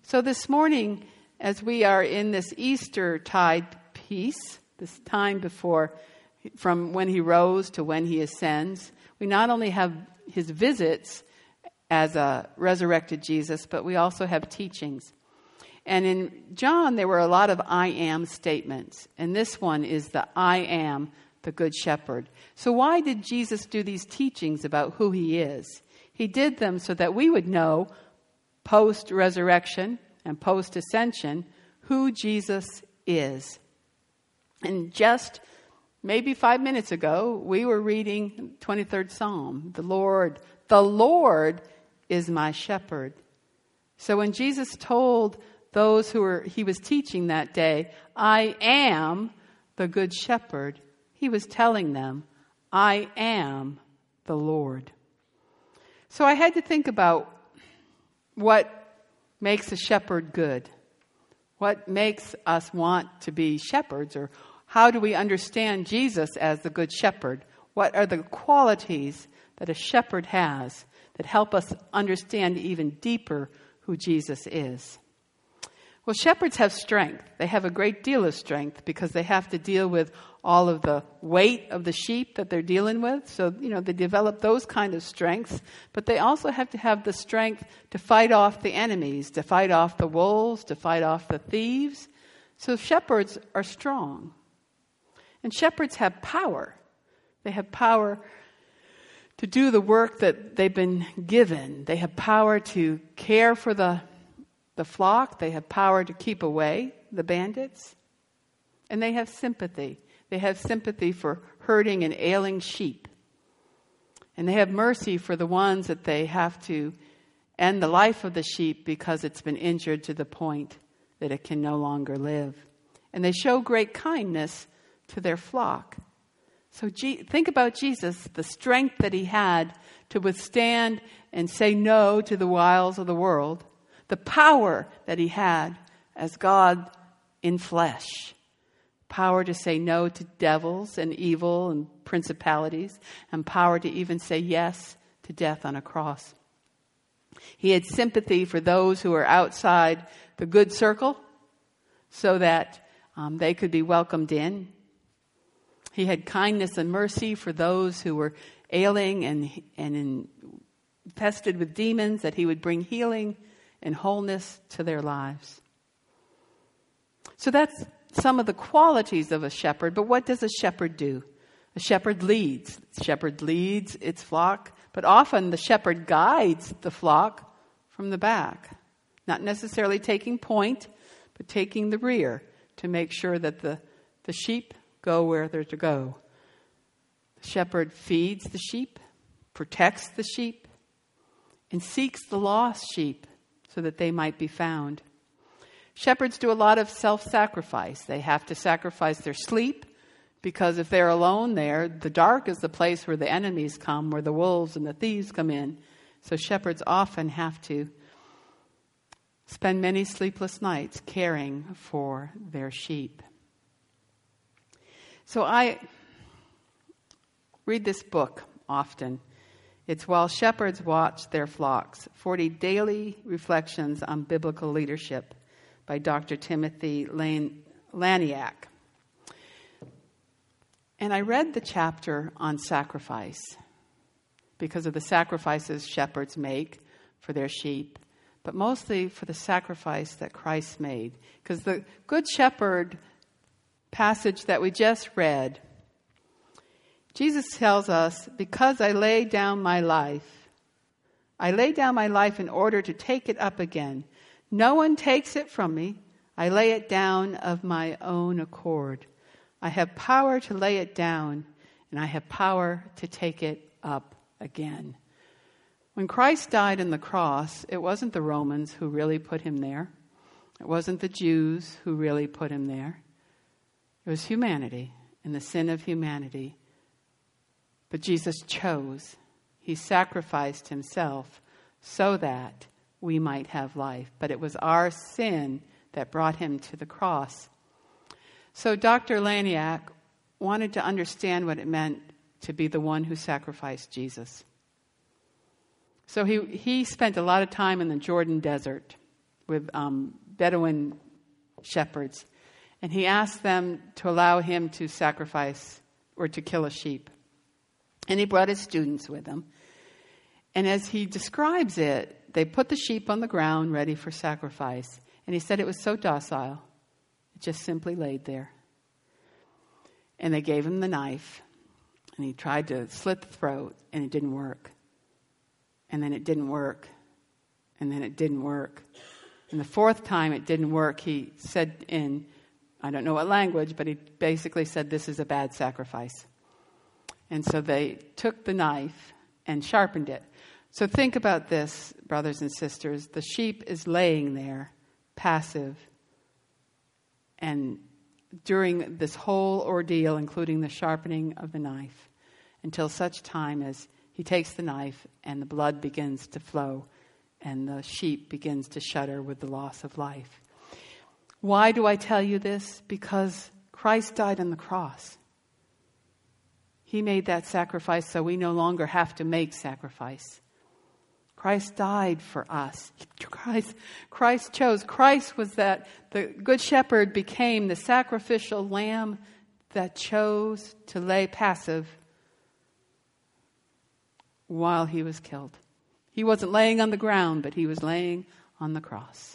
So this morning, as we are in this Eastertide piece, this time before, from when he rose to when he ascends, we not only have his visits as a resurrected Jesus, but we also have teachings. And in John, there were a lot of I am statements. And this one is the I am the Good Shepherd. So why did Jesus do these teachings about who he is? He did them so that we would know, post-resurrection and post-ascension, who Jesus is. And just maybe 5 minutes ago, we were reading 23rd Psalm. The Lord is my shepherd. So when Jesus told those he was teaching that day, I am the Good Shepherd, he was telling them, I am the Lord. So I had to think about what makes a shepherd good. What makes us want to be shepherds, or how do we understand Jesus as the Good Shepherd? What are the qualities that a shepherd has that help us understand even deeper who Jesus is? Well, shepherds have strength. They have a great deal of strength because they have to deal with all of the weight of the sheep that they're dealing with. So, they develop those kind of strengths. But they also have to have the strength to fight off the enemies, to fight off the wolves, to fight off the thieves. So shepherds are strong. And shepherds have power. They have power to do the work that they've been given. They have power to care for the flock. They have power to keep away the bandits. And they have sympathy. They have sympathy for hurting and ailing sheep. And they have mercy for the ones that they have to end the life of the sheep because it's been injured to the point that it can no longer live. And they show great kindness to their flock. So think about Jesus, the strength that he had to withstand and say no to the wiles of the world. The power that he had as God in flesh. Power to say no to devils and evil and principalities. And power to even say yes to death on a cross. He had sympathy for those who are outside the good circle so that they could be welcomed in. He had kindness and mercy for those who were ailing and infested with demons, that he would bring healing and wholeness to their lives. So that's some of the qualities of a shepherd. But what does a shepherd do? A shepherd leads. The shepherd leads its flock, but often the shepherd guides the flock from the back. Not necessarily taking point, but taking the rear to make sure that the sheep go where they're to go. The shepherd feeds the sheep, protects the sheep, and seeks the lost sheep so that they might be found. Shepherds do a lot of self-sacrifice. They have to sacrifice their sleep because if they're alone there, the dark is the place where the enemies come, where the wolves and the thieves come in. So shepherds often have to spend many sleepless nights caring for their sheep. So I read this book often. It's While Shepherds Watch Their Flocks, 40 Daily Reflections on Biblical Leadership by Dr. Timothy Laniak. And I read the chapter on sacrifice because of the sacrifices shepherds make for their sheep, but mostly for the sacrifice that Christ made. Because the Good Shepherd passage that we just read, Jesus tells us, because I lay down my life in order to take it up again. No one takes it from me. I lay it down of my own accord. I have power to lay it down, and I have power to take it up again. When Christ died on the cross, it wasn't the Romans who really put him there. It wasn't the Jews who really put him there. It was humanity and the sin of humanity. But Jesus chose. He sacrificed himself so that we might have life. But it was our sin that brought him to the cross. So Dr. Laniak wanted to understand what it meant to be the one who sacrificed Jesus. So he spent a lot of time in the Jordan desert with Bedouin shepherds. And he asked them to allow him to sacrifice or to kill a sheep. And he brought his students with him. And as he describes it, they put the sheep on the ground ready for sacrifice. And he said it was so docile. It just simply laid there. And they gave him the knife. And he tried to slit the throat, and it didn't work. And then it didn't work. And then it didn't work. And the fourth time it didn't work, he said in, I don't know what language, but he basically said, this is a bad sacrifice. And so they took the knife and sharpened it. So think about this, brothers and sisters. The sheep is laying there, passive. And during this whole ordeal, including the sharpening of the knife, until such time as he takes the knife and the blood begins to flow and the sheep begins to shudder with the loss of life. Why do I tell you this? Because Christ died on the cross. He made that sacrifice so we no longer have to make sacrifice. Christ died for us. Christ chose. Christ was that the good shepherd became the sacrificial lamb that chose to lay passive while he was killed. He wasn't laying on the ground, but he was laying on the cross.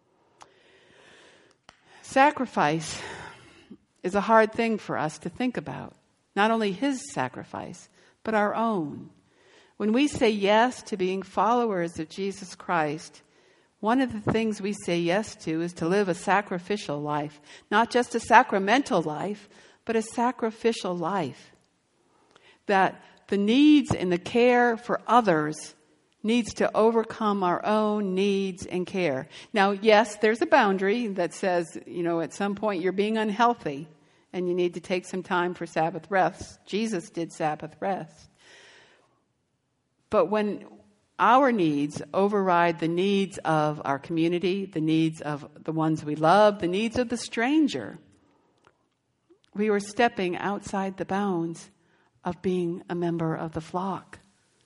Sacrifice is a hard thing for us to think about. Not only his sacrifice, but our own. When we say yes to being followers of Jesus Christ, one of the things we say yes to is to live a sacrificial life. Not just a sacramental life, but a sacrificial life. That the needs and the care for others needs to overcome our own needs and care. Now, yes, there's a boundary that says, at some point you're being unhealthy and you need to take some time for Sabbath rest. Jesus did Sabbath rest. But when our needs override the needs of our community, the needs of the ones we love, the needs of the stranger, we were stepping outside the bounds of being a member of the flock.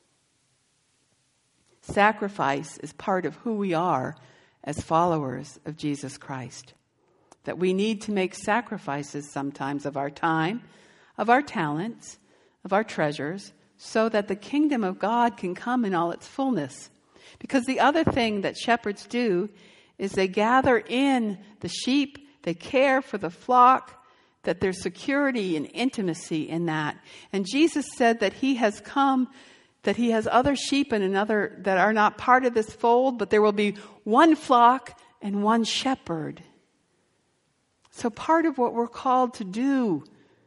Sacrifice is part of who we are as followers of Jesus Christ. That we need to make sacrifices sometimes of our time, of our talents, of our treasures, so that the kingdom of God can come in all its fullness. Because the other thing that shepherds do is they gather in the sheep, they care for the flock, that there's security and intimacy in that. And Jesus said that he has come, that he has other sheep and another that are not part of this fold, but there will be one flock and one shepherd. So part of what we're called to do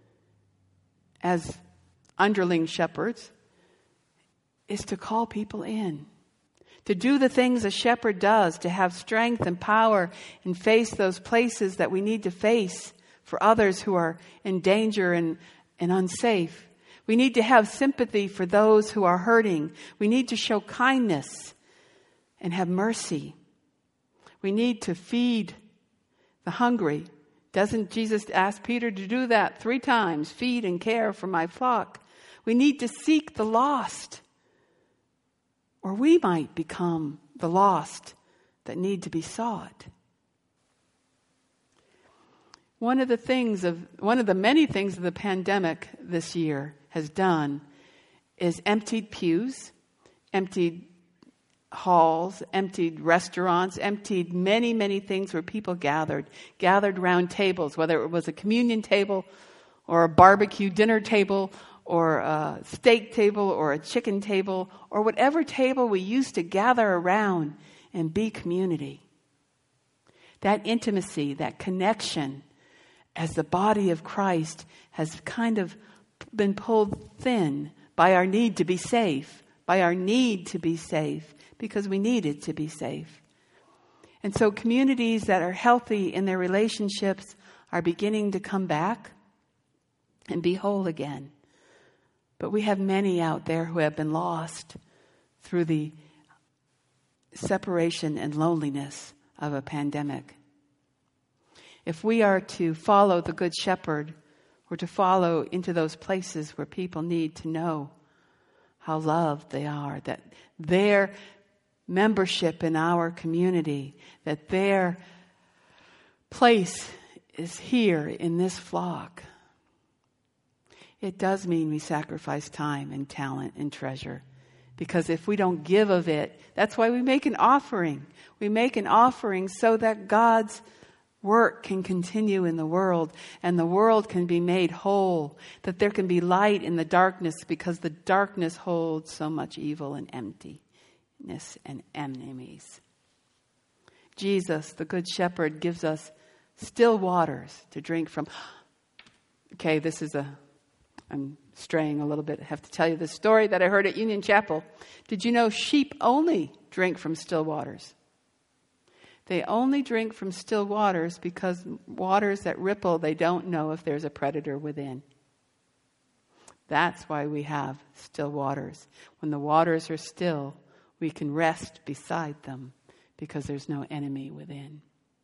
as underling shepherds is to call people in, to do the things a shepherd does, to have strength and power and face those places that we need to face for others who are in danger and unsafe. We need to have sympathy for those who are hurting. We need to show kindness and have mercy. We need to feed the hungry. Doesn't Jesus ask Peter to do that 3 times? Feed and care for my flock. We need to seek the lost, or we might become the lost that need to be sought. One of the many things the pandemic this year has done is emptied pews, emptied halls, emptied restaurants, emptied many, many things where people gathered around tables, whether it was a communion table or a barbecue dinner table or a steak table or a chicken table or whatever table we used to gather around and be community. That intimacy, that connection as the body of Christ has kind of been pulled thin by our need to be safe, because we needed to be safe. And so communities that are healthy in their relationships are beginning to come back and be whole again. But we have many out there who have been lost through the separation and loneliness of a pandemic. If we are to follow the Good Shepherd, we're to follow into those places where people need to know how loved they are, that their membership in our community, that their place is here in this flock. It does mean we sacrifice time and talent and treasure. Because if we don't give of it, that's why we make an offering. We make an offering so that God's work can continue in the world and the world can be made whole. That there can be light in the darkness because the darkness holds so much evil and emptiness and enemies. Jesus, the Good Shepherd, gives us still waters to drink from. Okay, I'm straying a little bit. I have to tell you the story that I heard at Union Chapel. Did you know sheep only drink from still waters? They only drink from still waters because waters that ripple, they don't know if there's a predator within. That's why we have still waters. When the waters are still, we can rest beside them because there's no enemy within.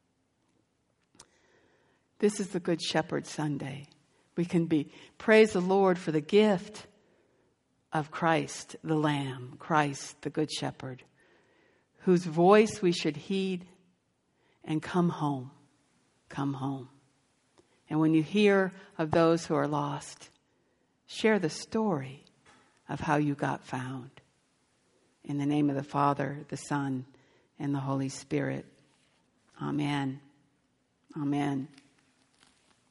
This is the Good Shepherd Sunday. We can praise the Lord for the gift of Christ, the Lamb, Christ, the Good Shepherd, whose voice we should heed and come home. Come home. And when you hear of those who are lost, share the story of how you got found. In the name of the Father, the Son, and the Holy Spirit. Amen. Amen.